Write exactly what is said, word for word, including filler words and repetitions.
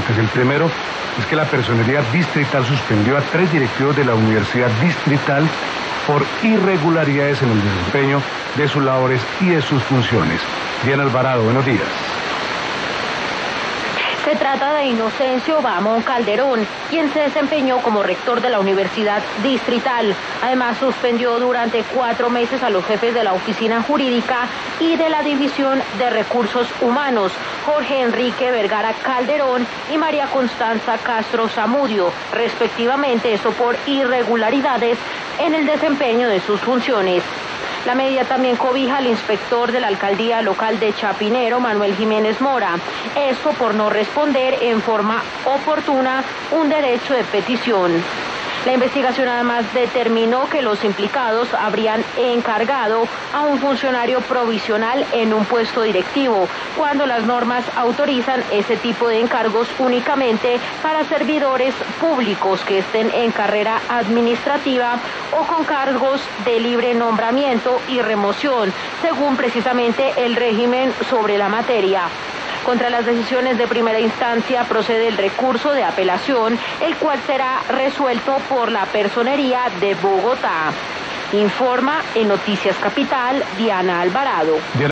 antecedentes. El primero es que la Personería Distrital suspendió a tres directivos de la Universidad Distrital por irregularidades en el desempeño de sus labores y de sus funciones. Diana Alvarado, buenos días. Se trata de Inocencio Bamón Calderón, quien se desempeñó como rector de la Universidad Distrital. Además, suspendió durante cuatro meses a los jefes de la Oficina Jurídica y de la División de Recursos Humanos, Jorge Enrique Vergara Calderón y María Constanza Castro Zamudio, respectivamente, esto por irregularidades en el desempeño de sus funciones. La medida también cobija al inspector de la alcaldía local de Chapinero, Manuel Jiménez Mora, esto por no responder en forma oportuna un derecho de petición. La investigación además determinó que los implicados habrían encargado a un funcionario provisional en un puesto directivo, cuando las normas autorizan ese tipo de encargos únicamente para servidores públicos que estén en carrera administrativa o con cargos de libre nombramiento y remoción, según precisamente el régimen sobre la materia. Contra las decisiones de primera instancia procede el recurso de apelación, el cual será resuelto por la Personería de Bogotá. Informa en Noticias Capital, Diana Alvarado.